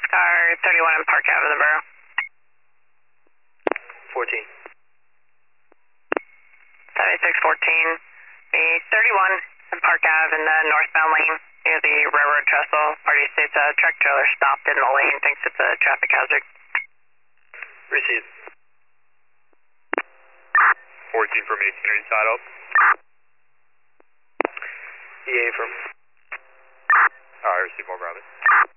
Car 31 in Park Ave in the borough. 14. 7614. The 31 in Park Ave in the northbound lane near the railroad trestle. Party states a truck trailer stopped in the lane, thinks it's a traffic hazard. Received. 14 from 18, are you tied up? EA from... Alright, receive more, Bravo.